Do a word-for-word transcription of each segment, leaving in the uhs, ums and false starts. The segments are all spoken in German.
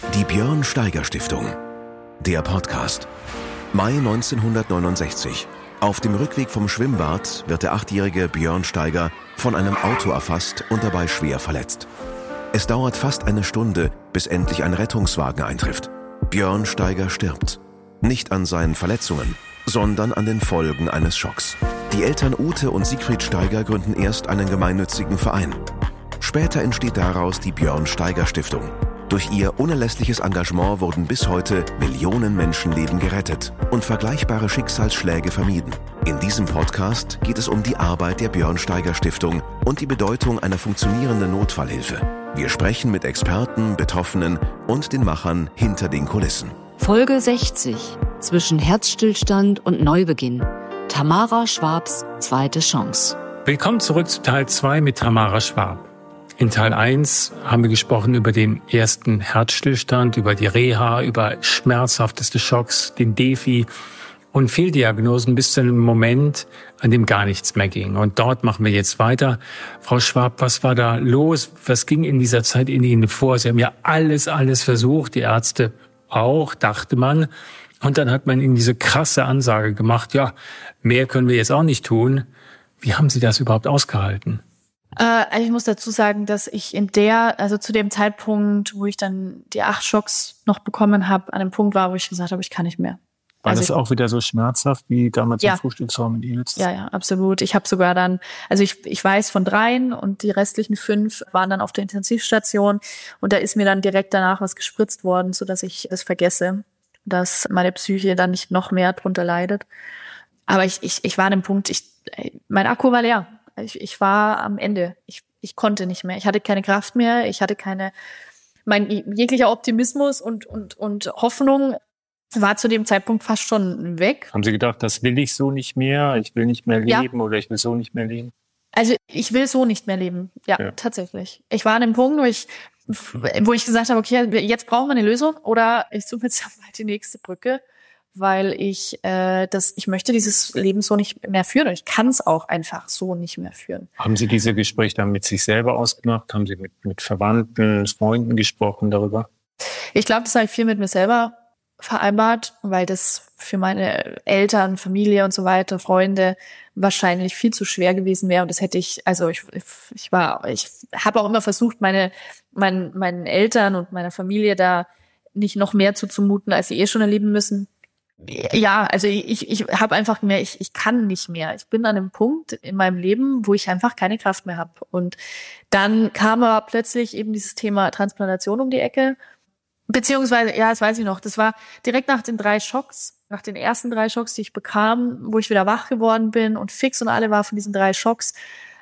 Die Björn Steiger Stiftung. Der Podcast. Mai neunzehnhundertneunundsechzig. Auf dem Rückweg vom Schwimmbad wird der achtjährige Björn Steiger von einem Auto erfasst und dabei schwer verletzt. Es dauert fast eine Stunde, bis endlich ein Rettungswagen eintrifft. Björn Steiger stirbt. Nicht an seinen Verletzungen, sondern an den Folgen eines Schocks. Die Eltern Ute und Siegfried Steiger gründen erst einen gemeinnützigen Verein. Später entsteht daraus die Björn Steiger Stiftung. Durch ihr unerlässliches Engagement wurden bis heute Millionen Menschenleben gerettet und vergleichbare Schicksalsschläge vermieden. In diesem Podcast geht es um die Arbeit der Björn Steiger Stiftung und die Bedeutung einer funktionierenden Notfallhilfe. Wir sprechen mit Experten, Betroffenen und den Machern hinter den Kulissen. Folge sechzig. Zwischen Herzstillstand und Neubeginn. Tamara Schwabs zweite Chance. Willkommen zurück zu Teil zwei mit Tamara Schwab. In Teil eins haben wir gesprochen über den ersten Herzstillstand, über die Reha, über schmerzhafteste Schocks, den Defi und Fehldiagnosen bis zu einem Moment, an dem gar nichts mehr ging. Und dort machen wir jetzt weiter. Frau Schwab, was war da los? Was ging in dieser Zeit in Ihnen vor? Sie haben ja alles, alles versucht, die Ärzte auch, dachte man. Und dann hat man Ihnen diese krasse Ansage gemacht, ja, mehr können wir jetzt auch nicht tun. Wie haben Sie das überhaupt ausgehalten? Äh, ich muss dazu sagen, dass ich in der, also zu dem Zeitpunkt, wo ich dann die acht Schocks noch bekommen habe, an einem Punkt war, wo ich gesagt habe, ich kann nicht mehr. War also das ich, auch wieder so schmerzhaft wie damals ja. im Frühstücksraum in Ilz? Ja, ja, absolut. Ich habe sogar dann, also ich ich weiß von dreien und die restlichen fünf waren dann auf der Intensivstation und da ist mir dann direkt danach was gespritzt worden, sodass ich es vergesse, dass meine Psyche dann nicht noch mehr drunter leidet. Aber ich ich ich war an dem Punkt, ich mein Akku war leer. Ich, ich war am Ende. Ich, ich konnte nicht mehr. Ich hatte keine Kraft mehr. Ich hatte keine, mein jeglicher Optimismus und, und, und Hoffnung war zu dem Zeitpunkt fast schon weg. Haben Sie gedacht, das will ich so nicht mehr? Ich will nicht mehr leben Ja. oder ich will so nicht mehr leben? Also ich will so nicht mehr leben. Ja, ja, tatsächlich. Ich war an dem Punkt, wo ich, wo ich gesagt habe, okay, jetzt brauchen wir eine Lösung oder ich suche jetzt mal die nächste Brücke. Weil ich äh, das, ich möchte dieses Leben so nicht mehr führen. Und ich kann es auch einfach so nicht mehr führen. Haben Sie diese Gespräche dann mit sich selber ausgemacht? Haben Sie mit, mit Verwandten, Freunden gesprochen darüber? Ich glaube, das habe ich viel mit mir selber vereinbart, weil das für meine Eltern, Familie und so weiter, Freunde wahrscheinlich viel zu schwer gewesen wäre. Und das hätte ich, also ich, ich war, ich habe auch immer versucht, meine, meinen, meinen Eltern und meiner Familie da nicht noch mehr zuzumuten, als sie eh schon erleben müssen. Ja, also ich, ich habe einfach mehr, ich, ich kann nicht mehr. Ich bin an einem Punkt in meinem Leben, wo ich einfach keine Kraft mehr habe. Und dann kam aber plötzlich eben dieses Thema Transplantation um die Ecke. Beziehungsweise, ja, das weiß ich noch, das war direkt nach den drei Schocks, nach den ersten drei Schocks, die ich bekam, wo ich wieder wach geworden bin und fix und alle war von diesen drei Schocks,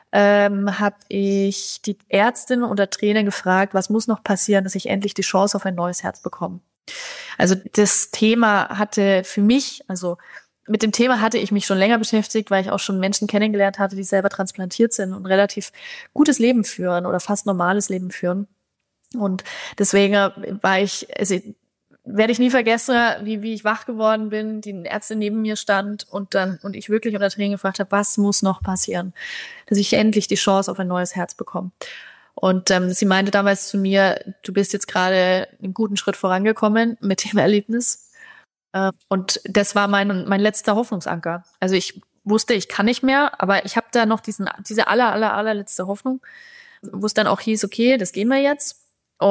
ähm, habe ich die Ärztin unter Tränen gefragt, was muss noch passieren, dass ich endlich die Chance auf ein neues Herz bekomme. Also das Thema hatte für mich, also mit dem Thema hatte ich mich schon länger beschäftigt, weil ich auch schon Menschen kennengelernt hatte, die selber transplantiert sind und relativ gutes Leben führen oder fast normales Leben führen. Und deswegen war ich, also werde ich nie vergessen, wie wie ich wach geworden bin, die Ärztin neben mir stand und dann und ich wirklich unter Tränen gefragt habe, was muss noch passieren, dass ich endlich die Chance auf ein neues Herz bekomme. Und ähm, sie meinte damals zu mir, du bist jetzt gerade einen guten Schritt vorangekommen mit dem Erlebnis. Äh, und das war mein mein letzter Hoffnungsanker. Also ich wusste, ich kann nicht mehr, aber ich habe da noch diesen diese aller, aller, allerletzte Hoffnung, wo es dann auch hieß, okay, das gehen wir jetzt.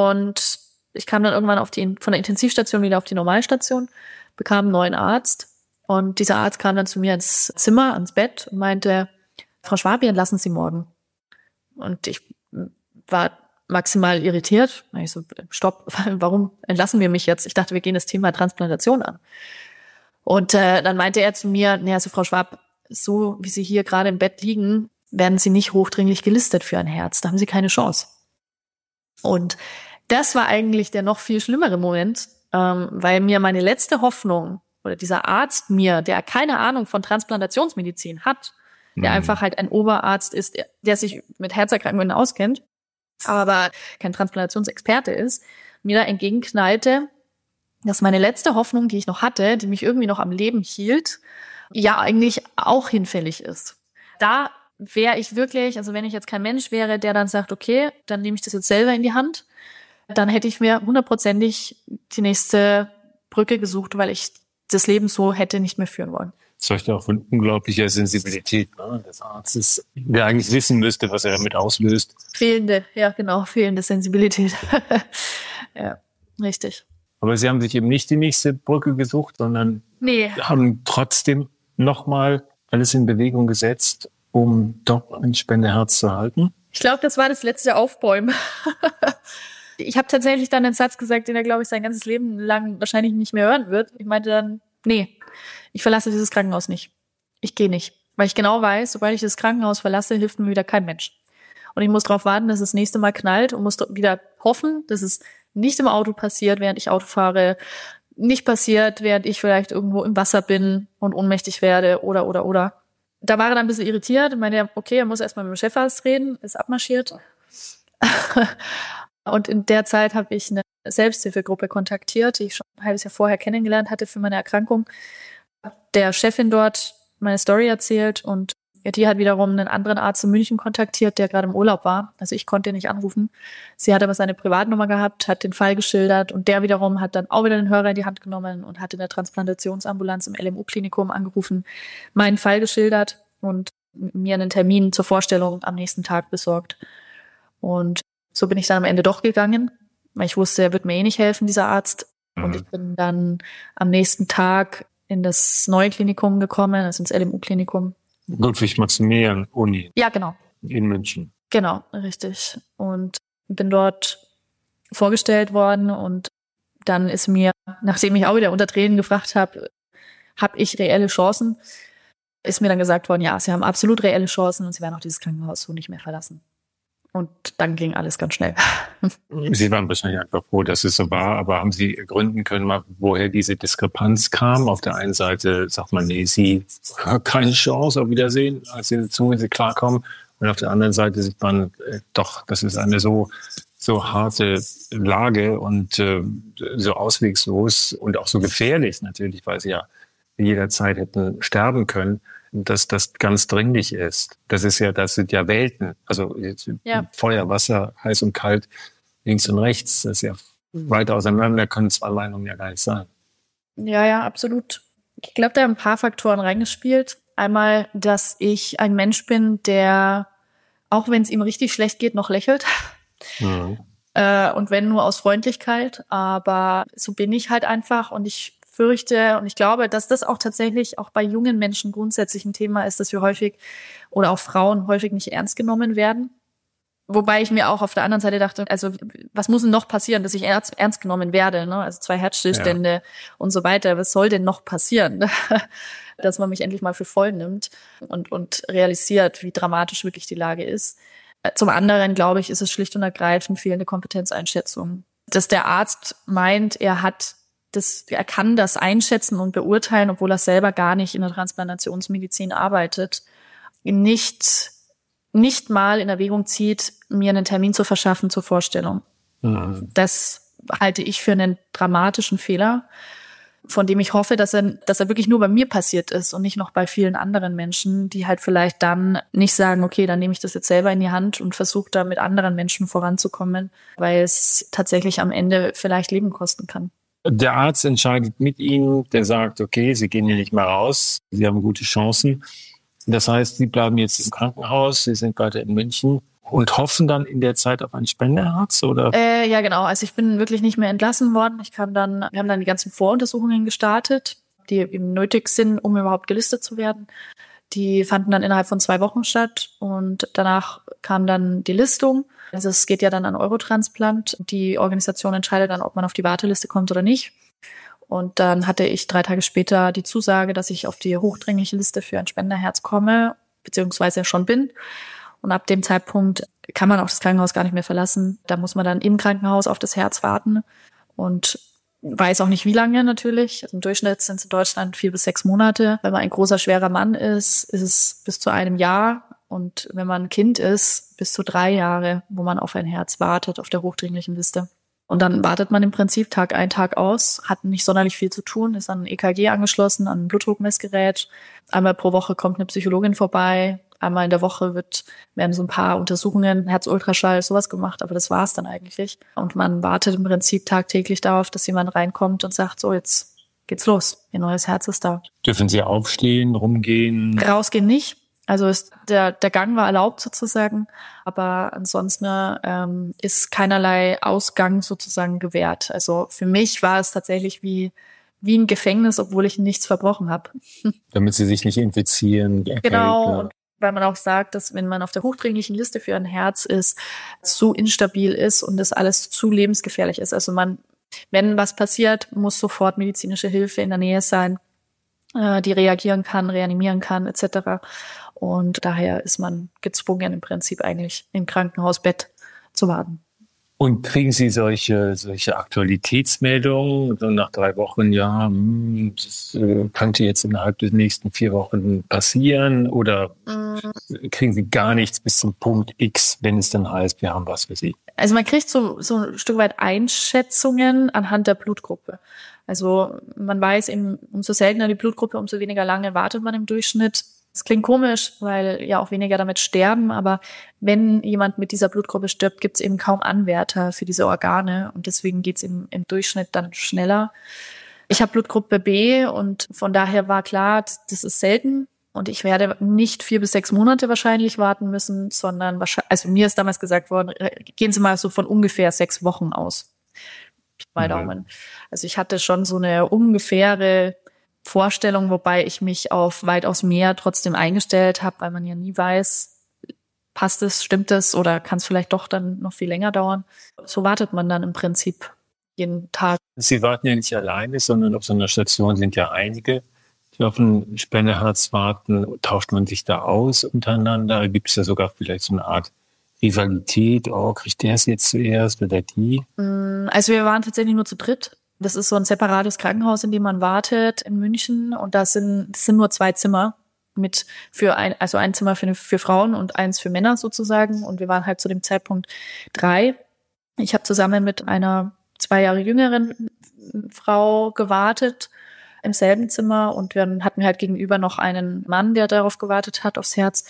Und ich kam dann irgendwann auf die von der Intensivstation wieder auf die Normalstation, bekam einen neuen Arzt. Und dieser Arzt kam dann zu mir ins Zimmer, ans Bett und meinte, Frau Schwab, wir entlassen Sie morgen. Und ich war maximal irritiert. Ich so, stopp, warum entlassen wir mich jetzt? Ich dachte, wir gehen das Thema Transplantation an. Und äh, dann meinte er zu mir, naja, also Frau Schwab, so wie Sie hier gerade im Bett liegen, werden Sie nicht hochdringlich gelistet für ein Herz. Da haben Sie keine Chance. Und das war eigentlich der noch viel schlimmere Moment, ähm, weil mir meine letzte Hoffnung oder dieser Arzt mir, der keine Ahnung von Transplantationsmedizin hat, der mhm. einfach halt ein Oberarzt ist, der, der sich mit Herzerkrankungen auskennt, aber kein Transplantationsexperte ist, mir da entgegenknallte, dass meine letzte Hoffnung, die ich noch hatte, die mich irgendwie noch am Leben hielt, ja eigentlich auch hinfällig ist. Da wäre ich wirklich, also wenn ich jetzt kein Mensch wäre, der dann sagt, okay, dann nehme ich das jetzt selber in die Hand, dann hätte ich mir hundertprozentig die nächste Brücke gesucht, weil ich das Leben so hätte nicht mehr führen wollen. Das zeugt auch von unglaublicher Sensibilität, ne, des Arztes, der eigentlich wissen müsste, was er damit auslöst. Fehlende, ja genau, fehlende Sensibilität. Ja, richtig. Aber Sie haben sich eben nicht die nächste Brücke gesucht, sondern nee. haben trotzdem nochmal alles in Bewegung gesetzt, um doch ein Spenderherz zu halten? Ich glaube, das war das letzte Aufbäumen. Ich habe tatsächlich dann einen Satz gesagt, den er, glaube ich, sein ganzes Leben lang wahrscheinlich nicht mehr hören wird. Ich meinte dann, nee, ich verlasse dieses Krankenhaus nicht. Ich gehe nicht. Weil ich genau weiß, sobald ich das Krankenhaus verlasse, hilft mir wieder kein Mensch. Und ich muss darauf warten, dass es das nächste Mal knallt und muss wieder hoffen, dass es nicht im Auto passiert, während ich Auto fahre, nicht passiert, während ich vielleicht irgendwo im Wasser bin und ohnmächtig werde oder, oder, oder. Da war er dann ein bisschen irritiert und meinte, okay, er muss erstmal mit dem Chefarzt reden, ist abmarschiert. Und in der Zeit habe ich eine Selbsthilfegruppe kontaktiert, die ich schon ein halbes Jahr vorher kennengelernt hatte für meine Erkrankung. Der Chefin dort meine Story erzählt und die hat wiederum einen anderen Arzt in München kontaktiert, der gerade im Urlaub war. Also ich konnte ihn nicht anrufen. Sie hat aber seine Privatnummer gehabt, hat den Fall geschildert und der wiederum hat dann auch wieder den Hörer in die Hand genommen und hat in der Transplantationsambulanz im L M U-Klinikum angerufen, meinen Fall geschildert und mir einen Termin zur Vorstellung am nächsten Tag besorgt. Und so bin ich dann am Ende doch gegangen, weil ich wusste, er wird mir eh nicht helfen, dieser Arzt. Mhm. Und ich bin dann am nächsten Tag in das neue Klinikum gekommen, also ins L M U-Klinikum. Ludwig-Maximilian-Uni. Ja, genau. In München. Genau, richtig. Und bin dort vorgestellt worden und dann ist mir, nachdem ich auch wieder unter Tränen gefragt habe, habe ich reelle Chancen, ist mir dann gesagt worden, ja, Sie haben absolut reelle Chancen und Sie werden auch dieses Krankenhaus so nicht mehr verlassen. Und dann ging alles ganz schnell. Sie waren wahrscheinlich einfach froh, dass es so war, aber haben Sie gründen können, mal, woher diese Diskrepanz kam? Auf der einen Seite sagt man, nee, Sie haben keine Chance, auf Wiedersehen, als Sie dazu, wenn Sie klarkommen. Und auf der anderen Seite sieht man, äh, doch, das ist eine so so harte Lage und äh, so auswegslos und auch so gefährlich natürlich, weil Sie ja jederzeit hätten sterben können, dass das ganz dringlich ist. Das ist ja, das sind ja Welten. Also ja. Feuer, Wasser, heiß und kalt, links und rechts. Das ist ja weit auseinander, können zwei Meinungen ja gar nicht sein. Ja, ja, absolut. Ich glaube, da haben ein paar Faktoren reingespielt. Einmal, dass ich ein Mensch bin, der, auch wenn es ihm richtig schlecht geht, noch lächelt. Mhm. Äh, und wenn nur aus Freundlichkeit. Aber so bin ich halt einfach und ich fürchte und ich glaube, dass das auch tatsächlich auch bei jungen Menschen grundsätzlich ein Thema ist, dass wir häufig oder auch Frauen häufig nicht ernst genommen werden. Wobei ich mir auch auf der anderen Seite dachte, also was muss denn noch passieren, dass ich ernst, ernst genommen werde? Ne? Also zwei Herzstillstände ja. und so weiter. Was soll denn noch passieren? Dass man mich endlich mal für voll nimmt und, und realisiert, wie dramatisch wirklich die Lage ist. Zum anderen, glaube ich, ist es schlicht und ergreifend fehlende Kompetenzeinschätzung. Dass der Arzt meint, er hat Das, er kann das einschätzen und beurteilen, obwohl er selber gar nicht in der Transplantationsmedizin arbeitet, nicht, nicht mal in Erwägung zieht, mir einen Termin zu verschaffen zur Vorstellung. Mhm. Das halte ich für einen dramatischen Fehler, von dem ich hoffe, dass er, dass er wirklich nur bei mir passiert ist und nicht noch bei vielen anderen Menschen, die halt vielleicht dann nicht sagen, okay, dann nehme ich das jetzt selber in die Hand und versuche da mit anderen Menschen voranzukommen, weil es tatsächlich am Ende vielleicht Leben kosten kann. Der Arzt entscheidet mit Ihnen, der sagt, okay, Sie gehen hier nicht mehr raus, Sie haben gute Chancen. Das heißt, Sie bleiben jetzt im Krankenhaus, Sie sind weiter in München und hoffen dann in der Zeit auf ein Spenderherz, oder? Äh, ja, genau. Also ich bin wirklich nicht mehr entlassen worden. Ich kam dann, wir haben dann die ganzen Voruntersuchungen gestartet, die eben nötig sind, um überhaupt gelistet zu werden. Die fanden dann innerhalb von zwei Wochen statt und danach kam dann die Listung. Also es geht ja dann an Eurotransplant. Die Organisation entscheidet dann, ob man auf die Warteliste kommt oder nicht. Und dann hatte ich drei Tage später die Zusage, dass ich auf die hochdringliche Liste für ein Spenderherz komme, beziehungsweise schon bin. Und ab dem Zeitpunkt kann man auch das Krankenhaus gar nicht mehr verlassen. Da muss man dann im Krankenhaus auf das Herz warten und weiß auch nicht, wie lange natürlich. Also im Durchschnitt sind es in Deutschland vier bis sechs Monate. Wenn man ein großer, schwerer Mann ist, ist es bis zu einem Jahr. Und wenn man ein Kind ist, bis zu drei Jahre, wo man auf ein Herz wartet, auf der hochdringlichen Liste. Und dann wartet man im Prinzip Tag ein, Tag aus, hat nicht sonderlich viel zu tun, ist an ein E K G angeschlossen, an ein Blutdruckmessgerät. Einmal pro Woche kommt eine Psychologin vorbei, einmal in der Woche wird, werden so ein paar Untersuchungen, Herzultraschall, sowas gemacht, aber das war's dann eigentlich. Und man wartet im Prinzip tagtäglich darauf, dass jemand reinkommt und sagt, so, jetzt geht's los, Ihr neues Herz ist da. Dürfen Sie aufstehen, rumgehen? Rausgehen nicht. Also ist, der, der Gang war erlaubt sozusagen, aber ansonsten ähm, ist keinerlei Ausgang sozusagen gewährt. Also für mich war es tatsächlich wie wie ein Gefängnis, obwohl ich nichts verbrochen habe. Damit Sie sich nicht infizieren. Genau, und weil man auch sagt, dass wenn man auf der hochdringlichen Liste für ein Herz ist, zu instabil ist und das alles zu lebensgefährlich ist. Also man, wenn was passiert, muss sofort medizinische Hilfe in der Nähe sein, äh, die reagieren kann, reanimieren kann, et cetera. Und daher ist man gezwungen, im Prinzip eigentlich im Krankenhausbett zu warten. Und kriegen Sie solche, solche Aktualitätsmeldungen, so nach drei Wochen, ja, das könnte jetzt innerhalb der nächsten vier Wochen passieren, oder mhm. kriegen Sie gar nichts bis zum Punkt X, wenn es dann heißt, wir haben was für Sie? Also man kriegt so, so ein Stück weit Einschätzungen anhand der Blutgruppe. Also man weiß eben, umso seltener die Blutgruppe, umso weniger lange wartet man im Durchschnitt. Das klingt komisch, weil ja auch weniger damit sterben, aber wenn jemand mit dieser Blutgruppe stirbt, gibt es eben kaum Anwärter für diese Organe und deswegen geht es im, im Durchschnitt dann schneller. Ich habe Blutgruppe B und von daher war klar, das ist selten und ich werde nicht vier bis sechs Monate wahrscheinlich warten müssen, sondern wahrscheinlich, also mir ist damals gesagt worden, gehen Sie mal so von ungefähr sechs Wochen aus. Bei Daumen. Also ich hatte schon so eine ungefähre Vorstellung, wobei ich mich auf weitaus mehr trotzdem eingestellt habe, weil man ja nie weiß, passt es, stimmt es oder kann es vielleicht doch dann noch viel länger dauern. So wartet man dann im Prinzip jeden Tag. Sie warten ja nicht alleine, sondern auf so einer Station sind ja einige, die auf ein Spenderherz warten. Tauscht man sich da aus untereinander? Gibt es ja sogar vielleicht so eine Art Rivalität? Oh, kriegt der es jetzt zuerst oder die? Also wir waren tatsächlich nur zu dritt. Das ist so ein separates Krankenhaus, in dem man wartet in München. Und da sind, das sind nur zwei Zimmer mit für ein, also ein Zimmer für, für Frauen und eins für Männer sozusagen. Und wir waren halt zu dem Zeitpunkt drei. Ich habe zusammen mit einer zwei Jahre jüngeren Frau gewartet im selben Zimmer. Und wir hatten halt gegenüber noch einen Mann, der darauf gewartet hat, aufs Herz.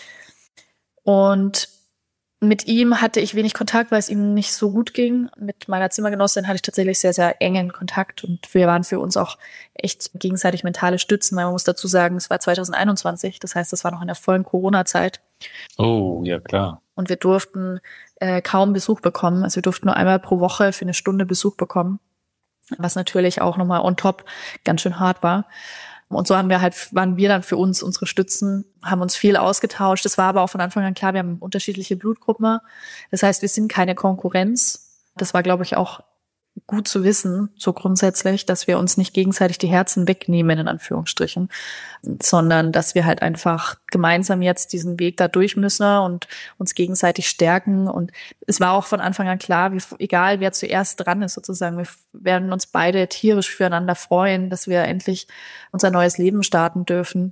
Und mit ihm hatte ich wenig Kontakt, weil es ihm nicht so gut ging. Mit meiner Zimmergenossin hatte ich tatsächlich sehr, sehr engen Kontakt und wir waren für uns auch echt gegenseitig mentale Stützen, weil man muss dazu sagen, es war zwanzig einundzwanzig, das heißt, das war noch in der vollen Corona-Zeit. Oh, ja klar. Und wir durften äh, kaum Besuch bekommen, also wir durften nur einmal pro Woche für eine Stunde Besuch bekommen, was natürlich auch nochmal on top ganz schön hart war. Und so haben wir halt, waren wir dann für uns unsere Stützen, haben uns viel ausgetauscht. Das war aber auch von Anfang an klar, wir haben unterschiedliche Blutgruppen. Das heißt, wir sind keine Konkurrenz. Das war, glaube ich, auch gut zu wissen, so grundsätzlich, dass wir uns nicht gegenseitig die Herzen wegnehmen, in Anführungsstrichen, sondern dass wir halt einfach gemeinsam jetzt diesen Weg da durch müssen und uns gegenseitig stärken. Und es war auch von Anfang an klar, wie, egal wer zuerst dran ist sozusagen, wir werden uns beide tierisch füreinander freuen, dass wir endlich unser neues Leben starten dürfen.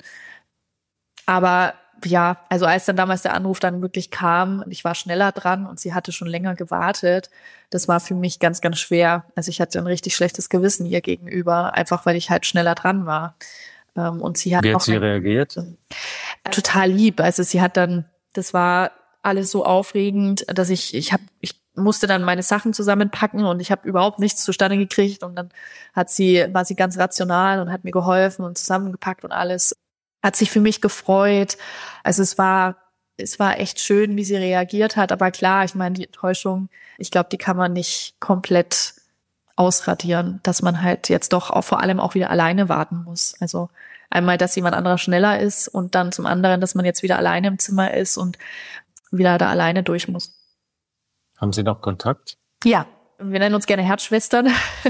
Aber ja, also als dann damals der Anruf dann wirklich kam, ich war schneller dran und sie hatte schon länger gewartet, das war für mich ganz, ganz schwer. Also ich hatte ein richtig schlechtes Gewissen ihr gegenüber, einfach weil ich halt schneller dran war. Und sie hat Wie hat auch sie reagiert? Total lieb. Also sie hat dann, das war alles so aufregend, dass ich, ich habe, ich musste dann meine Sachen zusammenpacken und ich habe überhaupt nichts zustande gekriegt und dann hat sie, war sie ganz rational und hat mir geholfen und zusammengepackt und alles. Hat sich für mich gefreut. Also es war, es war echt schön, wie sie reagiert hat. Aber klar, ich meine, die Enttäuschung, ich glaube, die kann man nicht komplett ausradieren, dass man halt jetzt doch auch vor allem auch wieder alleine warten muss. Also einmal, dass jemand anderer schneller ist und dann zum anderen, dass man jetzt wieder alleine im Zimmer ist und wieder da alleine durch muss. Haben Sie noch Kontakt? Ja. Wir nennen uns gerne Herzschwestern.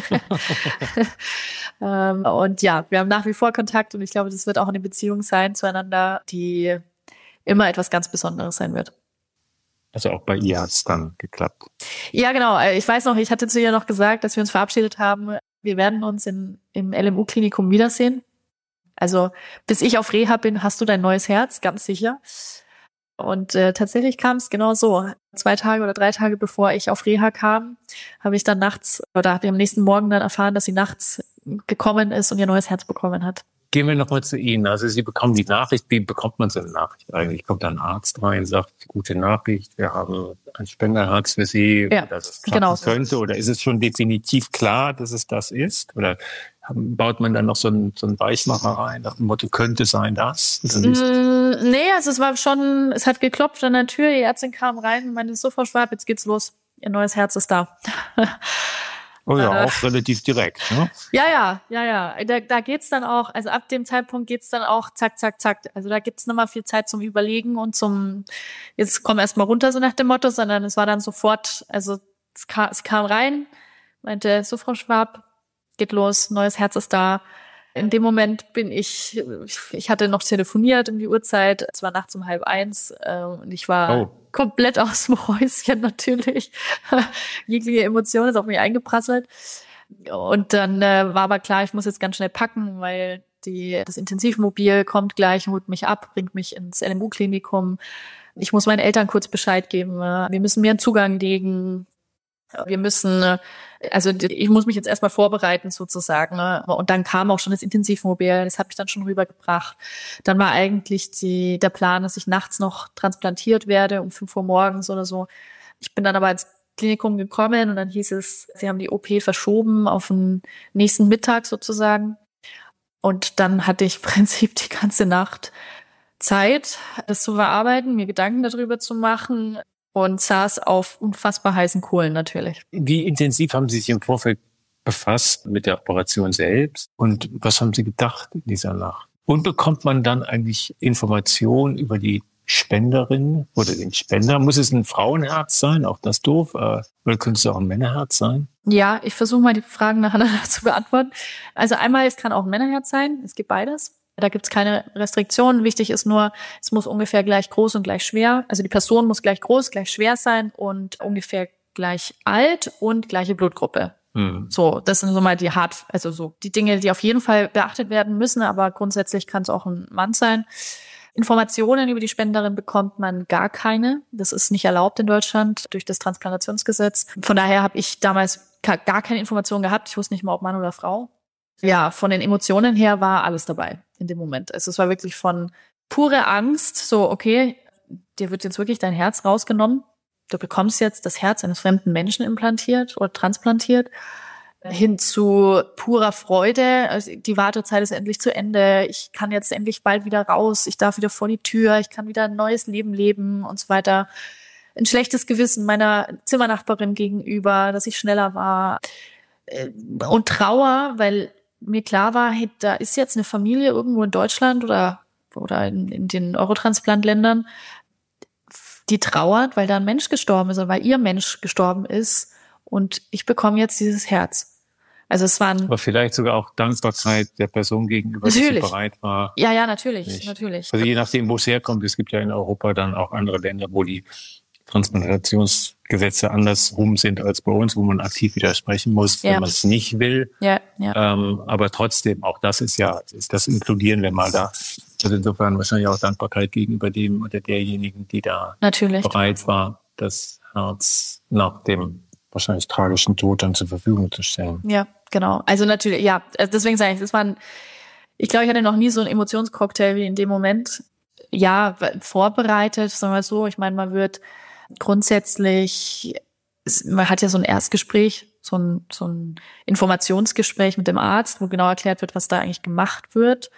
Und ja, wir haben nach wie vor Kontakt und ich glaube, das wird auch eine Beziehung sein zueinander, die immer etwas ganz Besonderes sein wird. Also auch bei ihr hat es dann geklappt. Ja, genau. Ich weiß noch, ich hatte zu ihr noch gesagt, dass wir uns verabschiedet haben. Wir werden uns in, im L M U-Klinikum wiedersehen. Also bis ich auf Reha bin, hast du dein neues Herz, ganz sicher. Und äh, tatsächlich kam es genau so. Zwei Tage oder drei Tage bevor ich auf Reha kam, habe ich dann nachts, oder habe ich am nächsten Morgen dann erfahren, dass sie nachts gekommen ist und ihr neues Herz bekommen hat. Gehen wir nochmal zu Ihnen. Also Sie bekommen die Nachricht. Wie bekommt man so eine Nachricht eigentlich? Kommt da ein Arzt rein, sagt, gute Nachricht, wir haben ein Spenderherz für Sie, ja, dass es genau klappen könnte? Oder ist es schon definitiv klar, dass es das ist? Oder baut man dann noch so einen, so einen Weichmacher rein, nach dem Motto, könnte sein das? Mm, nee, also es war schon, es hat geklopft an der Tür, die Ärztin kam rein und meinte, so, Frau Schwab, jetzt geht's los. Ihr neues Herz ist da. Oh ja, auch äh, relativ direkt, ne? Ja, ja, ja, ja. Da, da geht's dann auch, also ab dem Zeitpunkt geht's dann auch zack, zack, zack. Also da gibt's nicht mal viel Zeit zum Überlegen und zum, jetzt komm erst mal runter, so nach dem Motto, sondern es war dann sofort, also es kam, es kam rein, meinte, so, Frau Schwab, geht los, neues Herz ist da. In dem Moment bin ich, ich hatte noch telefoniert um die Uhrzeit, es war nachts um halb eins äh, und ich war oh. komplett aus dem Häuschen natürlich. Jegliche Emotion ist auf mich eingeprasselt. Und dann äh, war aber klar, ich muss jetzt ganz schnell packen, weil die, das Intensivmobil kommt gleich, holt mich ab, bringt mich ins L M U-Klinikum. Ich muss meinen Eltern kurz Bescheid geben. Wir müssen mir einen Zugang legen. Wir müssen, also ich muss mich jetzt erstmal vorbereiten sozusagen. Und dann kam auch schon das Intensivmobil, das habe ich dann schon rübergebracht. Dann war eigentlich die, der Plan, dass ich nachts noch transplantiert werde um fünf Uhr morgens oder so. Ich bin dann aber ins Klinikum gekommen und dann hieß es, sie haben die O P verschoben auf den nächsten Mittag sozusagen. Und dann hatte ich im Prinzip die ganze Nacht Zeit, das zu verarbeiten, mir Gedanken darüber zu machen. Und saß auf unfassbar heißen Kohlen natürlich. Wie intensiv haben Sie sich im Vorfeld befasst mit der Operation selbst? Und was haben Sie gedacht in dieser Nacht? Und bekommt man dann eigentlich Informationen über die Spenderin oder den Spender? Muss es ein Frauenherz sein? Auch das doof. Oder könnte es auch ein Männerherz sein? Ja, ich versuche mal die Fragen nacheinander zu beantworten. Also einmal, es kann auch ein Männerherz sein. Es gibt beides. Da gibt's keine Restriktionen. Wichtig ist nur, es muss ungefähr gleich groß und gleich schwer. Also die Person muss gleich groß, gleich schwer sein und ungefähr gleich alt und gleiche Blutgruppe. Mhm. So, das sind so mal die hart, also so die Dinge, die auf jeden Fall beachtet werden müssen. Aber grundsätzlich kann es auch ein Mann sein. Informationen über die Spenderin bekommt man gar keine. Das ist nicht erlaubt in Deutschland durch das Transplantationsgesetz. Von daher habe ich damals gar keine Informationen gehabt. Ich wusste nicht mal, ob Mann oder Frau. Ja, von den Emotionen her war alles dabei in dem Moment. Also es war wirklich von pure Angst, so okay, dir wird jetzt wirklich dein Herz rausgenommen. Du bekommst jetzt das Herz eines fremden Menschen implantiert oder transplantiert, hin zu purer Freude. Also die Wartezeit ist endlich zu Ende. Ich kann jetzt endlich bald wieder raus. Ich darf wieder vor die Tür. Ich kann wieder ein neues Leben leben und so weiter. Ein schlechtes Gewissen meiner Zimmernachbarin gegenüber, dass ich schneller war. Und Trauer, weil mir klar war, hey, da ist jetzt eine Familie irgendwo in Deutschland oder oder in, in den Eurotransplant-Ländern, die trauert, weil da ein Mensch gestorben ist oder weil ihr Mensch gestorben ist und ich bekomme jetzt dieses Herz. Also es waren aber vielleicht sogar auch Dankbarkeit der Person gegenüber, natürlich. Die sie bereit war. Ja, ja, natürlich, nicht. natürlich. Also je nachdem, wo es herkommt, es gibt ja in Europa dann auch andere Länder, wo die Transplantationsgesetze andersrum sind als bei uns, wo man aktiv widersprechen muss, ja. wenn man es nicht will. Ja, ja. Ähm, aber trotzdem, auch das ist ja, ist das inkludieren wir mal da. Also insofern wahrscheinlich auch Dankbarkeit gegenüber dem oder derjenigen, die da natürlich. bereit war, das Herz nach dem wahrscheinlich tragischen Tod dann zur Verfügung zu stellen. Ja, genau. Also natürlich, ja, deswegen sage ich, das war ein, ich glaube, ich hatte noch nie so einen Emotionscocktail wie in dem Moment. Ja, vorbereitet, sagen wir mal so. Ich meine, man wird grundsätzlich, man hat ja so ein Erstgespräch, so ein, so ein Informationsgespräch mit dem Arzt, wo genau erklärt wird, was da eigentlich gemacht wird.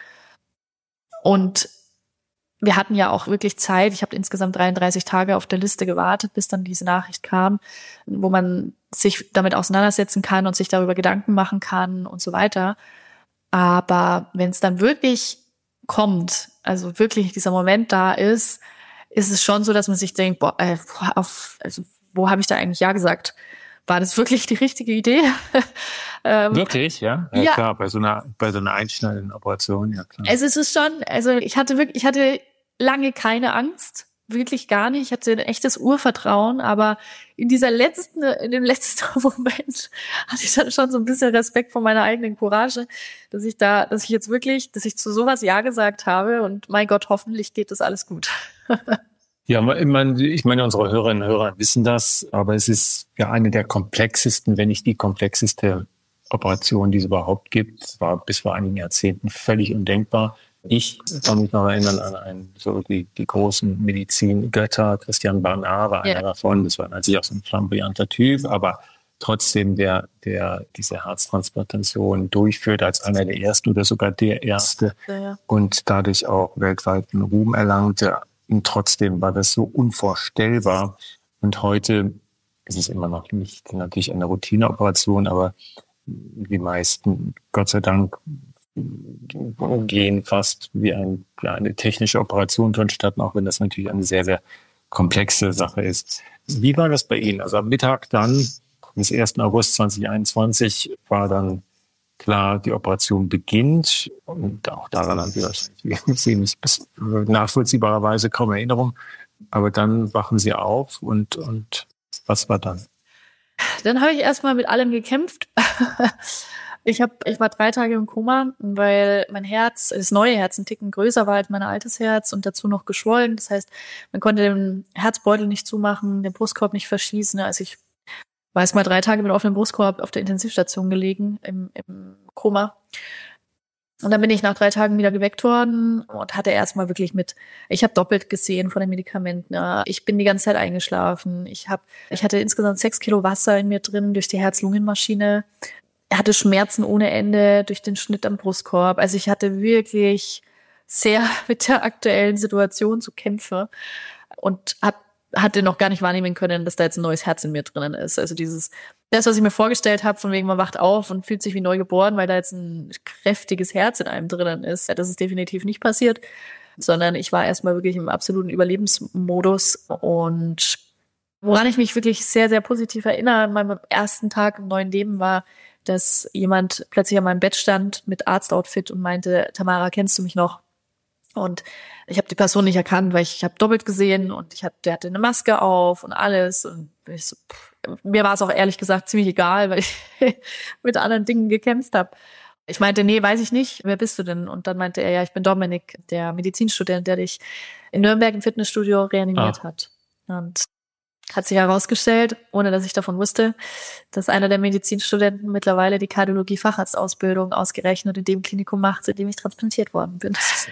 Und wir hatten ja auch wirklich Zeit. Ich habe insgesamt dreiunddreißig Tage auf der Liste gewartet, bis dann diese Nachricht kam, wo man sich damit auseinandersetzen kann und sich darüber Gedanken machen kann und so weiter. Aber wenn es dann wirklich kommt, also wirklich dieser Moment da ist, ist es schon so, dass man sich denkt, boah, äh, auf, also wo habe ich da eigentlich ja gesagt? War das wirklich die richtige Idee? ähm, wirklich, ja? ja? Ja, klar, bei so einer, bei so einer einschneidenden Operation, ja klar. Also es ist schon, also ich hatte wirklich, ich hatte lange keine Angst, wirklich gar nicht. Ich hatte ein echtes Urvertrauen, aber in dieser letzten, in dem letzten Moment hatte ich dann schon so ein bisschen Respekt vor meiner eigenen Courage, dass ich da, dass ich jetzt wirklich, dass ich zu sowas ja gesagt habe und mein Gott, hoffentlich geht das alles gut. Ja, ich meine, ich meine, unsere Hörerinnen und Hörer wissen das, aber es ist ja eine der komplexesten, wenn nicht die komplexeste Operation, die es überhaupt gibt. Das war bis vor einigen Jahrzehnten völlig undenkbar. Ich kann mich noch erinnern an einen, so die, die großen Medizingötter. Christian Barnard war einer ja. davon. Das war natürlich auch so ein flamboyanter Typ, aber trotzdem, der, der diese Herztransplantation durchführt als einer der ersten oder sogar der erste ja, ja. und dadurch auch weltweiten Ruhm erlangte. Und trotzdem war das so unvorstellbar. Und heute ist es immer noch nicht natürlich eine Routineoperation, aber die meisten, Gott sei Dank, gehen fast wie ein, ja, eine technische Operation vonstatten, auch wenn das natürlich eine sehr, sehr komplexe Sache ist. Wie war das bei Ihnen? Also am Mittag dann, des ersten August zweitausendeinundzwanzig, war dann klar, die Operation beginnt. Und auch daran haben wir Sie nicht bis nachvollziehbarerweise kaum Erinnerung. Aber dann wachen Sie auf und, und was war dann? Dann habe ich erstmal mit allem gekämpft. Ich hab, ich war drei Tage im Koma, weil mein Herz, das neue Herz, ein Ticken größer war als mein altes Herz und dazu noch geschwollen. Das heißt, man konnte den Herzbeutel nicht zumachen, den Brustkorb nicht verschließen. Also ich war erst mal drei Tage mit offenem Brustkorb auf der Intensivstation gelegen, im, im Koma. Und dann bin ich nach drei Tagen wieder geweckt worden und hatte erstmal wirklich mit, ich habe doppelt gesehen von den Medikamenten. Ja. Ich bin die ganze Zeit eingeschlafen. Ich hab, ich hatte insgesamt sechs Kilo Wasser in mir drin durch die Herz-Lungen-Maschine. Er hatte Schmerzen ohne Ende durch den Schnitt am Brustkorb. Also ich hatte wirklich sehr mit der aktuellen Situation zu kämpfen und hab, hatte noch gar nicht wahrnehmen können, dass da jetzt ein neues Herz in mir drinnen ist. Also dieses, das, was ich mir vorgestellt habe, von wegen man wacht auf und fühlt sich wie neu geboren, weil da jetzt ein kräftiges Herz in einem drinnen ist. Das ist definitiv nicht passiert, sondern ich war erstmal wirklich im absoluten Überlebensmodus. Und woran ich mich wirklich sehr, sehr positiv erinnere an meinem ersten Tag im neuen Leben war, dass jemand plötzlich an meinem Bett stand mit Arztoutfit und meinte, Tamara, kennst du mich noch? Und ich habe die Person nicht erkannt, weil ich, ich habe doppelt gesehen und ich hab, der hatte eine Maske auf und alles. Und ich so, pff, mir war es auch ehrlich gesagt ziemlich egal, weil ich mit anderen Dingen gekämpft habe. Ich meinte, nee, weiß ich nicht, wer bist du denn? Und dann meinte er, ja, ich bin Dominik, der Medizinstudent, der dich in Nürnberg im Fitnessstudio reanimiert ah. hat. Und hat sich herausgestellt, ohne dass ich davon wusste, dass einer der Medizinstudenten mittlerweile die Kardiologie-Facharztausbildung ausgerechnet in dem Klinikum macht, in dem ich transplantiert worden bin.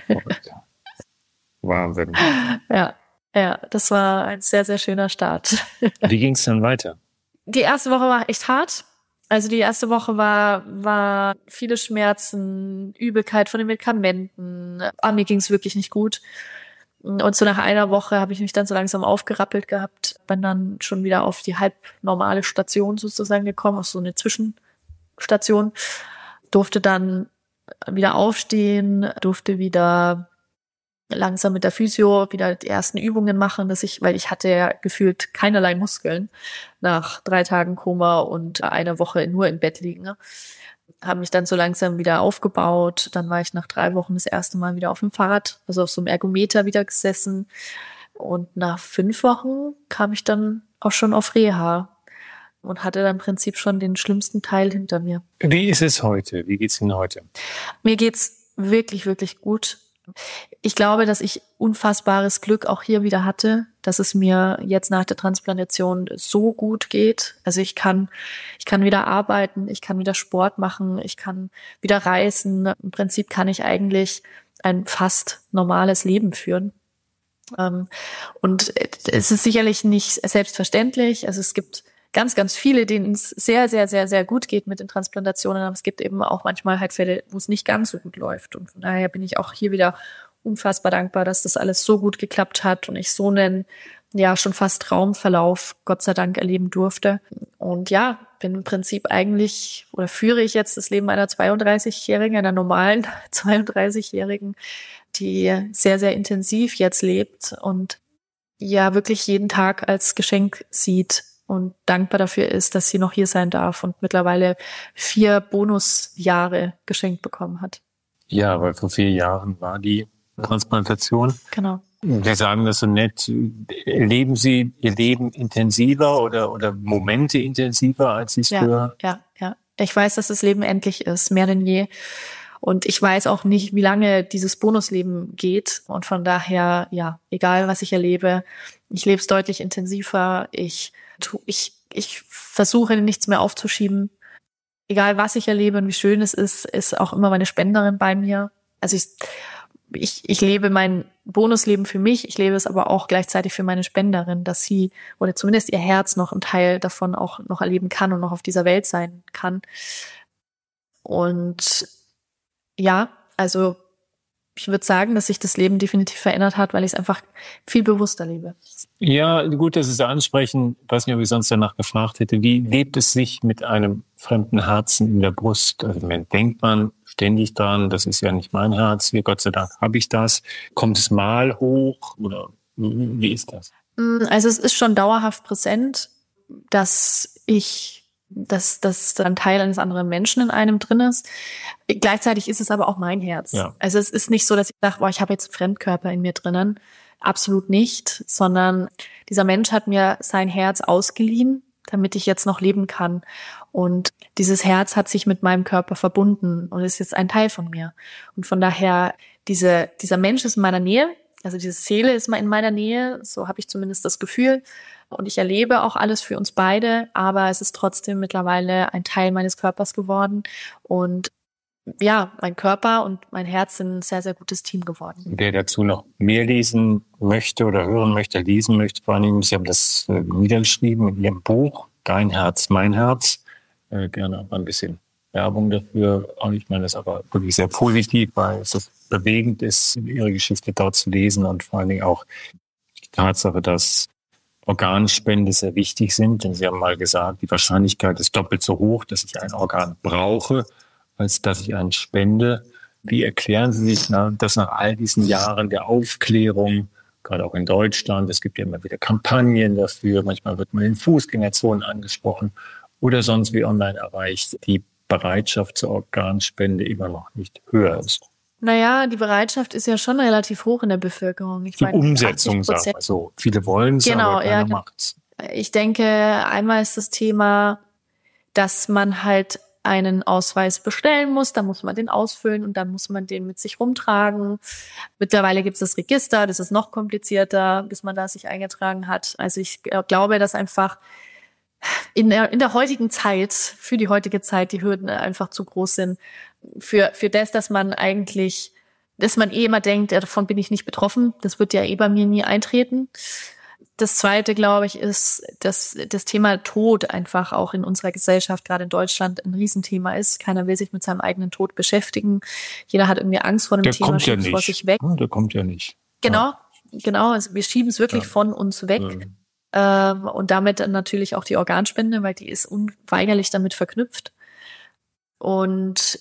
Wahnsinn. Ja, ja, das war ein sehr, sehr schöner Start. Wie ging es dann weiter? Die erste Woche war echt hart. Also die erste Woche war war viele Schmerzen, Übelkeit von den Medikamenten. Aber mir ging es wirklich nicht gut. Und so nach einer Woche habe ich mich dann so langsam aufgerappelt gehabt, bin dann schon wieder auf die halb normale Station sozusagen gekommen, auf so eine Zwischenstation, durfte dann wieder aufstehen, durfte wieder langsam mit der Physio wieder die ersten Übungen machen, dass ich, weil ich hatte ja gefühlt keinerlei Muskeln nach drei Tagen Koma und einer Woche nur im Bett liegen. Ne? Habe mich dann so langsam wieder aufgebaut. Dann war ich nach drei Wochen das erste Mal wieder auf dem Fahrrad, also auf so einem Ergometer wieder gesessen. Und nach fünf Wochen kam ich dann auch schon auf Reha und hatte dann im Prinzip schon den schlimmsten Teil hinter mir. Wie ist es heute? Wie geht's Ihnen heute? Mir geht's wirklich, wirklich gut. Ich glaube, dass ich unfassbares Glück auch hier wieder hatte, dass es mir jetzt nach der Transplantation so gut geht. Also ich kann, ich kann wieder arbeiten, ich kann wieder Sport machen, ich kann wieder reisen. Im Prinzip kann ich eigentlich ein fast normales Leben führen. Und es ist sicherlich nicht selbstverständlich. Also es gibt ganz, ganz viele, denen es sehr, sehr, sehr, sehr gut geht mit den Transplantationen. Aber es gibt eben auch manchmal halt Fälle, wo es nicht ganz so gut läuft. Und von daher bin ich auch hier wieder unfassbar dankbar, dass das alles so gut geklappt hat und ich so einen, ja, schon fast Traumverlauf, Gott sei Dank, erleben durfte. Und ja, bin im Prinzip eigentlich, oder führe ich jetzt das Leben einer zweiunddreißigjährigen, einer normalen zweiunddreißigjährigen, die sehr, sehr intensiv jetzt lebt und ja, wirklich jeden Tag als Geschenk sieht und dankbar dafür ist, dass sie noch hier sein darf und mittlerweile vier Bonusjahre geschenkt bekommen hat. Ja, weil vor vier Jahren war die Transplantation. Genau. Wir sagen das so nett. Leben Sie Ihr Leben intensiver oder, oder Momente intensiver, als Sie es ja, früher? Ja, ja. Ich weiß, dass das Leben endlich ist, mehr denn je. Und ich weiß auch nicht, wie lange dieses Bonusleben geht. Und von daher, ja, egal was ich erlebe, ich lebe es deutlich intensiver. Ich, ich, ich versuche nichts mehr aufzuschieben. egal was ich erlebe und wie schön es ist, ist auch immer meine Spenderin bei mir. Also ich, ich, ich lebe mein Bonusleben für mich, ich lebe es aber auch gleichzeitig für meine Spenderin, dass sie oder zumindest ihr Herz noch einen Teil davon auch noch erleben kann und noch auf dieser Welt sein kann. Und ja, also ich würde sagen, dass sich das Leben definitiv verändert hat, weil ich es einfach viel bewusster lebe. Ja, gut, dass Sie es ansprechen. Ich weiß nicht, ob ich sonst danach gefragt hätte. Wie lebt es sich mit einem fremden Herzen in der Brust? Also man denkt man ständig dran, das ist ja nicht mein Herz. Hier, Gott sei Dank habe ich das. Kommt es mal hoch oder wie ist das? Also es ist schon dauerhaft präsent, dass ich dass dass ein Teil eines anderen Menschen in einem drin ist. Gleichzeitig ist es aber auch mein Herz. Ja. Also es ist nicht so, dass ich sage, boah, ich habe jetzt einen Fremdkörper in mir drinnen. Absolut nicht, sondern dieser Mensch hat mir sein Herz ausgeliehen, damit ich jetzt noch leben kann. Und dieses Herz hat sich mit meinem Körper verbunden und ist jetzt ein Teil von mir. Und von daher, diese dieser Mensch ist in meiner Nähe, also diese Seele ist mal in meiner Nähe, so habe ich zumindest das Gefühl. Und ich erlebe auch alles für uns beide, aber es ist trotzdem mittlerweile ein Teil meines Körpers geworden. Und ja, mein Körper und mein Herz sind ein sehr, sehr gutes Team geworden. Wer dazu noch mehr lesen möchte oder hören möchte, lesen möchte, vor allem, Sie haben das äh, niedergeschrieben in Ihrem Buch, Dein Herz, mein Herz. Äh, gerne auch ein bisschen Werbung dafür. Und ich meine das ist aber wirklich sehr positiv, weil es so bewegend ist, Ihre Geschichte dort zu lesen und vor allen Dingen auch die Tatsache, dass Organspende sehr wichtig sind, denn Sie haben mal gesagt, die Wahrscheinlichkeit ist doppelt so hoch, dass ich ein Organ brauche, als dass ich einen spende. Wie erklären Sie sich, dass nach all diesen Jahren der Aufklärung, gerade auch in Deutschland, es gibt ja immer wieder Kampagnen dafür, manchmal wird man in Fußgängerzonen angesprochen oder sonst wie online erreicht, die Bereitschaft zur Organspende immer noch nicht höher ist? Naja, die Bereitschaft ist ja schon relativ hoch in der Bevölkerung. Ich die meine, Umsetzung, sagen wir so. Viele wollen es, genau, aber keiner ja, macht's. Ich denke, einmal ist das Thema, dass man halt einen Ausweis bestellen muss, dann muss man den ausfüllen und dann muss man den mit sich rumtragen. Mittlerweile gibt es das Register, das ist noch komplizierter, bis man da sich eingetragen hat. Also ich glaube, dass einfach in der, in der heutigen Zeit, für die heutige Zeit, die Hürden einfach zu groß sind. Für, für das, dass man eigentlich, dass man eh immer denkt, ja, davon bin ich nicht betroffen. Das wird ja eh bei mir nie eintreten. Das Zweite, glaube ich, ist, dass das Thema Tod einfach auch in unserer Gesellschaft, gerade in Deutschland, ein Riesenthema ist. Keiner will sich mit seinem eigenen Tod beschäftigen. Jeder hat irgendwie Angst vor dem der Thema, kommt schiebt ja es vor sich weg. Der kommt ja nicht. Genau, ja. genau. Also wir schieben es wirklich ja. von uns weg. Ja. Ähm, und damit dann natürlich auch die Organspende, weil die ist unweigerlich damit verknüpft. Und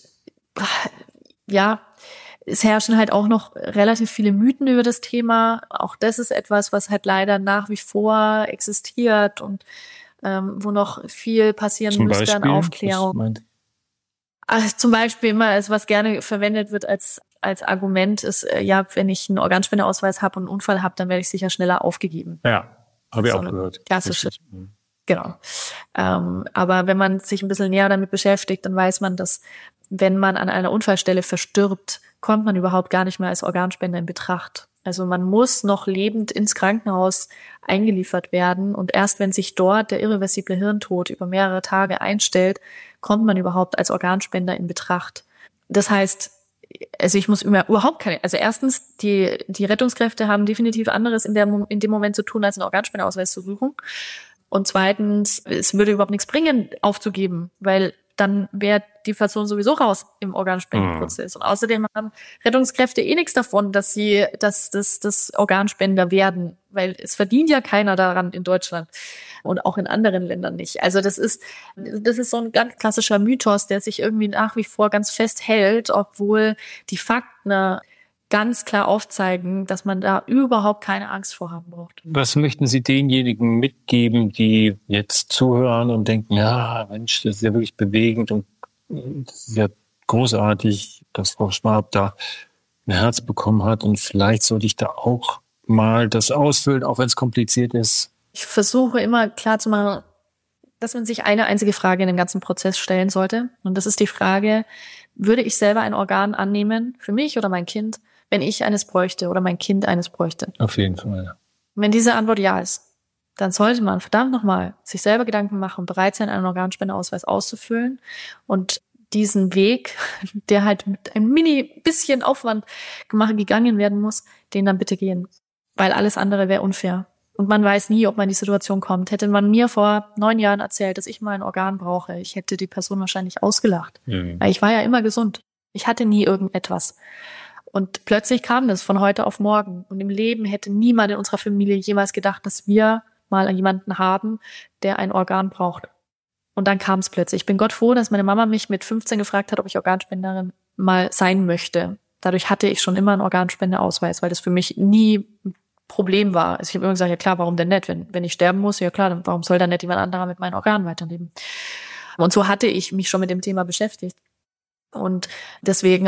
ja, es herrschen halt auch noch relativ viele Mythen über das Thema. Auch das ist etwas, was halt leider nach wie vor existiert und ähm, wo noch viel passieren zum müsste Beispiel, an Aufklärung. Also zum Beispiel immer, also was gerne verwendet wird als als Argument ist, äh, ja, wenn ich einen Organspendeausweis habe und einen Unfall habe, dann werde ich sicher schneller aufgegeben. Ja, habe ich so auch gehört. Klassische. Genau. Ähm, aber wenn man sich ein bisschen näher damit beschäftigt, dann weiß man, dass wenn man an einer Unfallstelle verstirbt, kommt man überhaupt gar nicht mehr als Organspender in Betracht. Also man muss noch lebend ins Krankenhaus eingeliefert werden und erst wenn sich dort der irreversible Hirntod über mehrere Tage einstellt, kommt man überhaupt als Organspender in Betracht. Das heißt, also ich muss immer überhaupt keine, also erstens, die die Rettungskräfte haben definitiv anderes in der in dem Moment zu tun, als einen Organspendeausweis zu suchen. Und zweitens, es würde überhaupt nichts bringen, aufzugeben, weil dann wäre die Person sowieso raus im Organspendeprozess. Mhm. Und außerdem haben Rettungskräfte eh nichts davon, dass sie, dass das, das Organspender werden, weil es verdient ja keiner daran in Deutschland und auch in anderen Ländern nicht. Also das ist, das ist so ein ganz klassischer Mythos, der sich irgendwie nach wie vor ganz fest hält, obwohl die Fakten ganz klar aufzeigen, dass man da überhaupt keine Angst vor haben braucht. Was möchten Sie denjenigen mitgeben, die jetzt zuhören und denken, ja, Mensch, das ist ja wirklich bewegend und das ist ja großartig, dass Frau Schwab da ein Herz bekommen hat und vielleicht sollte ich da auch mal das ausfüllen, auch wenn es kompliziert ist. Ich versuche immer klarzumachen, dass man sich eine einzige Frage in dem ganzen Prozess stellen sollte. Und das ist die Frage, würde ich selber ein Organ annehmen, für mich oder mein Kind, wenn ich eines bräuchte oder mein Kind eines bräuchte? Auf jeden Fall. Wenn diese Antwort ja ist, dann sollte man verdammt nochmal sich selber Gedanken machen, bereit sein, einen Organspendeausweis auszufüllen und diesen Weg, der halt mit ein mini bisschen Aufwand gemacht, gegangen werden muss, den dann bitte gehen. Weil alles andere wäre unfair. Und man weiß nie, ob man in die Situation kommt. Hätte man mir vor neun Jahren erzählt, dass ich mal ein Organ brauche, ich hätte die Person wahrscheinlich ausgelacht. Mhm. Weil ich war ja immer gesund. Ich hatte nie irgendetwas. Und plötzlich kam das von heute auf morgen. Und im Leben hätte niemand in unserer Familie jemals gedacht, dass wir mal jemanden haben, der ein Organ braucht. Und dann kam es plötzlich. Ich bin Gott froh, dass meine Mama mich mit fünfzehn gefragt hat, ob ich Organspenderin mal sein möchte. Dadurch hatte ich schon immer einen Organspendeausweis, weil das für mich nie ein Problem war. Also ich habe immer gesagt, ja klar, warum denn nicht? Wenn, wenn ich sterben muss, ja klar, dann warum soll dann nicht jemand anderer mit meinen Organen weiterleben? Und so hatte ich mich schon mit dem Thema beschäftigt. Und deswegen,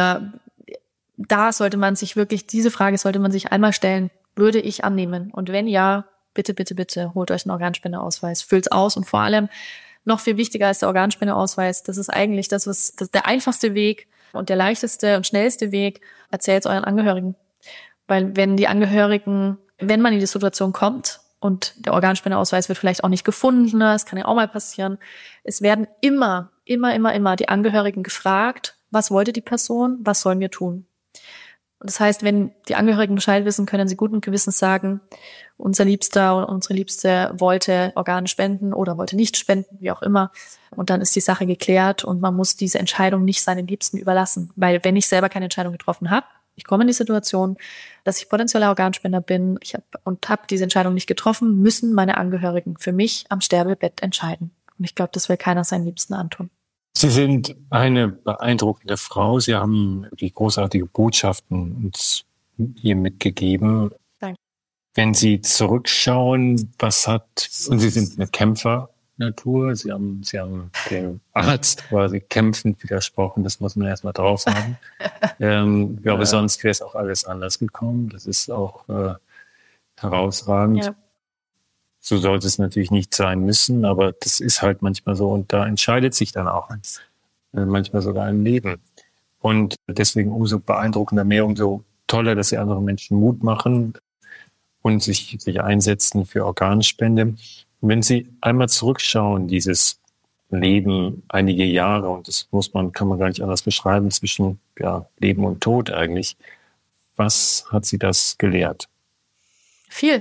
da sollte man sich wirklich, diese Frage sollte man sich einmal stellen, würde ich annehmen? Und wenn ja, bitte, bitte, bitte, holt euch einen Organspendeausweis, füllt's aus und vor allem, noch viel wichtiger als der Organspendeausweis, das ist eigentlich das, was das der einfachste Weg und der leichteste und schnellste Weg, erzählt es euren Angehörigen. Weil wenn die Angehörigen, wenn man in die Situation kommt und der Organspendeausweis wird vielleicht auch nicht gefunden, das kann ja auch mal passieren, es werden immer, immer, immer, immer die Angehörigen gefragt, was wollte die Person, was sollen wir tun? Und das heißt, wenn die Angehörigen Bescheid wissen, können sie guten Gewissens sagen, unser Liebster oder unsere Liebste wollte Organe spenden oder wollte nicht spenden, wie auch immer. Und dann ist die Sache geklärt und man muss diese Entscheidung nicht seinen Liebsten überlassen. Weil wenn ich selber keine Entscheidung getroffen habe, ich komme in die Situation, dass ich potenzieller Organspender bin ich hab, und habe diese Entscheidung nicht getroffen, müssen meine Angehörigen für mich am Sterbebett entscheiden. Und ich glaube, das will keiner seinen Liebsten antun. Sie sind eine beeindruckende Frau. Sie haben die großartige Botschaften uns hier mitgegeben. Danke. Wenn Sie zurückschauen, was hat, und Sie sind eine Kämpfernatur, Sie haben, Sie haben dem Arzt quasi kämpfend widersprochen, das muss man erstmal drauf haben. ähm, ich glaube, ja. Sonst wäre es auch alles anders gekommen. Das ist auch äh, herausragend. Ja. So sollte es natürlich nicht sein müssen, aber das ist halt manchmal so und da entscheidet sich dann auch äh, manchmal sogar ein Leben. Und deswegen umso beeindruckender, mehr, umso toller, dass sie anderen Menschen Mut machen und sich, sich einsetzen für Organspende. Und wenn Sie einmal zurückschauen, dieses Leben, einige Jahre, und das muss man, kann man gar nicht anders beschreiben, zwischen ja, Leben und Tod eigentlich, was hat Sie das gelehrt? Viel.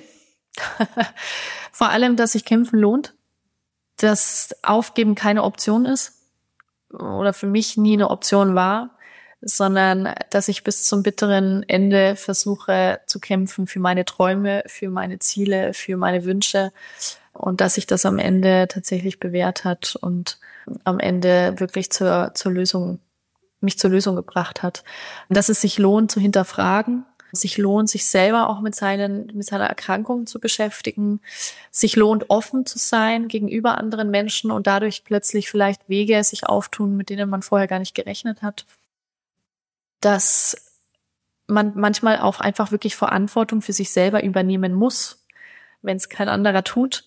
Vor allem, dass sich kämpfen lohnt, dass Aufgeben keine Option ist oder für mich nie eine Option war, sondern dass ich bis zum bitteren Ende versuche zu kämpfen für meine Träume, für meine Ziele, für meine Wünsche und dass sich das am Ende tatsächlich bewährt hat und am Ende wirklich zur, zur Lösung, mich zur Lösung gebracht hat. Und dass es sich lohnt zu hinterfragen, sich lohnt, sich selber auch mit seinen, mit seiner Erkrankung zu beschäftigen, sich lohnt, offen zu sein gegenüber anderen Menschen und dadurch plötzlich vielleicht Wege sich auftun, mit denen man vorher gar nicht gerechnet hat. Dass man manchmal auch einfach wirklich Verantwortung für sich selber übernehmen muss, wenn es kein anderer tut.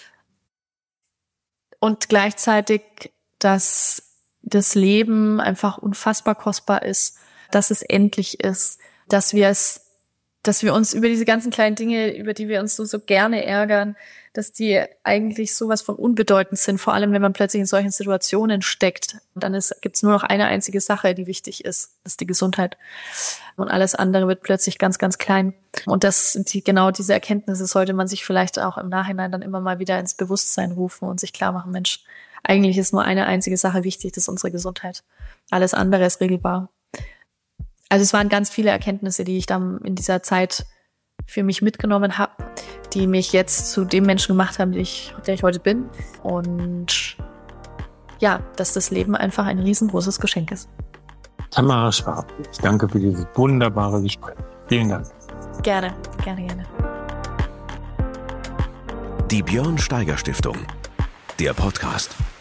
Und gleichzeitig, dass das Leben einfach unfassbar kostbar ist, dass es endlich ist, dass wir es, dass wir uns über diese ganzen kleinen Dinge, über die wir uns so, so gerne ärgern, dass die eigentlich sowas von unbedeutend sind, vor allem wenn man plötzlich in solchen Situationen steckt. Und dann gibt es nur noch eine einzige Sache, die wichtig ist, das ist die Gesundheit. Und alles andere wird plötzlich ganz, ganz klein. Und das, die, genau diese Erkenntnisse sollte man sich vielleicht auch im Nachhinein dann immer mal wieder ins Bewusstsein rufen und sich klar machen, Mensch, eigentlich ist nur eine einzige Sache wichtig, das ist unsere Gesundheit. Alles andere ist regelbar. Also es waren ganz viele Erkenntnisse, die ich dann in dieser Zeit für mich mitgenommen habe, die mich jetzt zu dem Menschen gemacht haben, der ich, der ich heute bin. Und ja, dass das Leben einfach ein riesengroßes Geschenk ist. Tamara Schwab, ich danke für dieses wunderbare Gespräch. Vielen Dank. Gerne, gerne, gerne. Die Björn Steiger Stiftung, der Podcast.